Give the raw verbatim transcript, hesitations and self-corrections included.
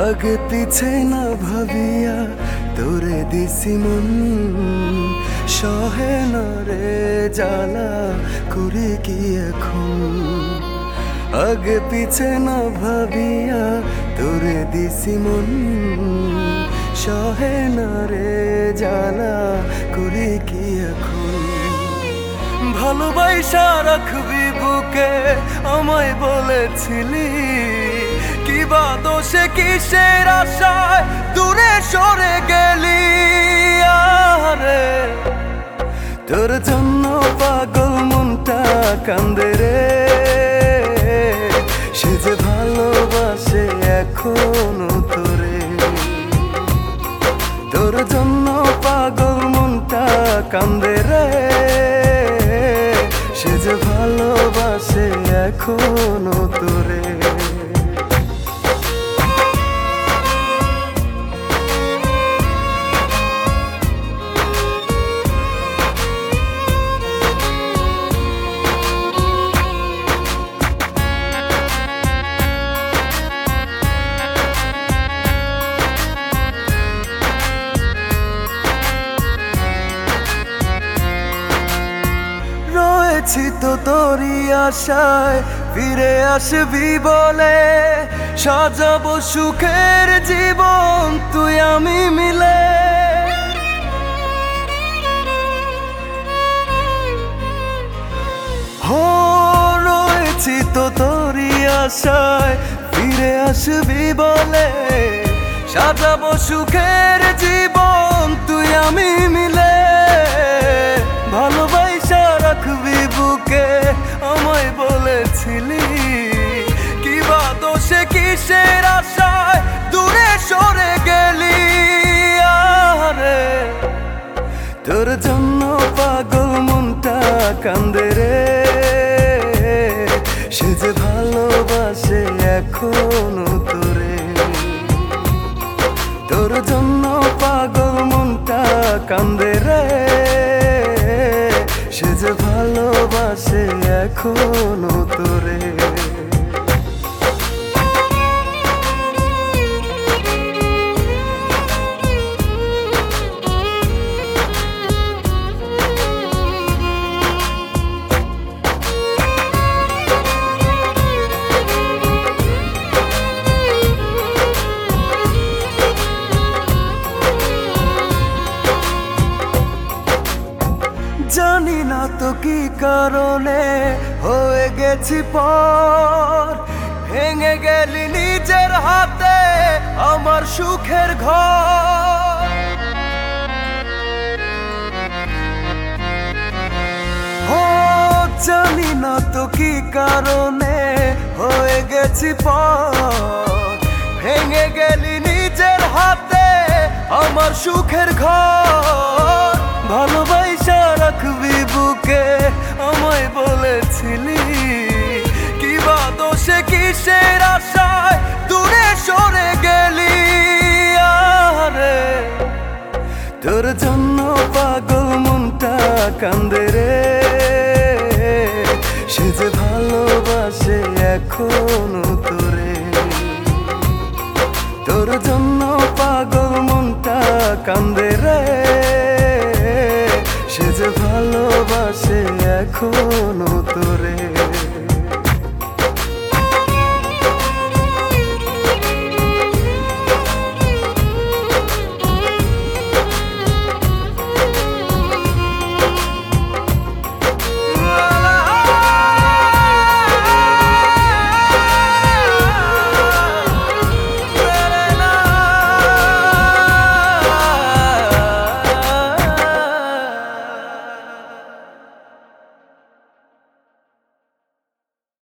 আগে পিছে না ভাবিয়া তোরে দিছি মন, সহে না রে জ্বালা করে কি এখন। আগে পিছে না ভাবিয়া তোরে দিছি মন, সহে না রে জ্বালা করে কি এখন। ভালোবাসা রাখবি বুকে আমায় বলেছিলি, কিবা দোষে কিসের আশায় দূরে সরে গেলি। আরে তোর জন্য পাগল মনটা কান্দে রে, সে যে ভালোবাসে এখনো তোরে। তোর জন্য পাগল মনটা কান্দে রে, সে যে ভালোবাসে এখনো তোরে। রয়েছি তো তোরই আশায় ফিরে আসবি বলে, সাজাবো সুখের জীবন তুই আমি মিলে। হো রয়েছি তো তোরই আশায় ফিরে আসবি বলে, সাজাবো সুখের জীবন তুই আমি মিলে। ভালোবাসা রাখবি বুকে আমায় বলেছিলি, কিবা দোষে কিসের আশায় দূরে সরে গেলি। আরে তোর জন্য পাগল মনটা কান্দে রে, সে যে ভালোবাসে এখনো তোরে। তোর জন্য পাগল মনটা কান্দে রে, সে যে ভালোবাসে এখনো তোরে। জানি না তো কি কারণে হয়ে গেছি পর, ভেঙে গেলি নিজের হাতে আমার সুখের ঘর। ও জানি না তো কি কারণে হয়ে গেছি পর, ভেঙে গেলি নিজের হাতে আমার সুখের ঘর। ভালোবাসা রাখবি বুকে আমায় বলেছিলি, কিবা দোষে কিসের আশায় দূরে সরে গেলি। আরে তোর জন্য পাগল মনটা কান্দে রে, সে যে ভালোবাসে এখনো তোরে। তোর জন্য পাগল মনটা কান্দে রে, সে যে ভালোবাসে এখনো তোরে।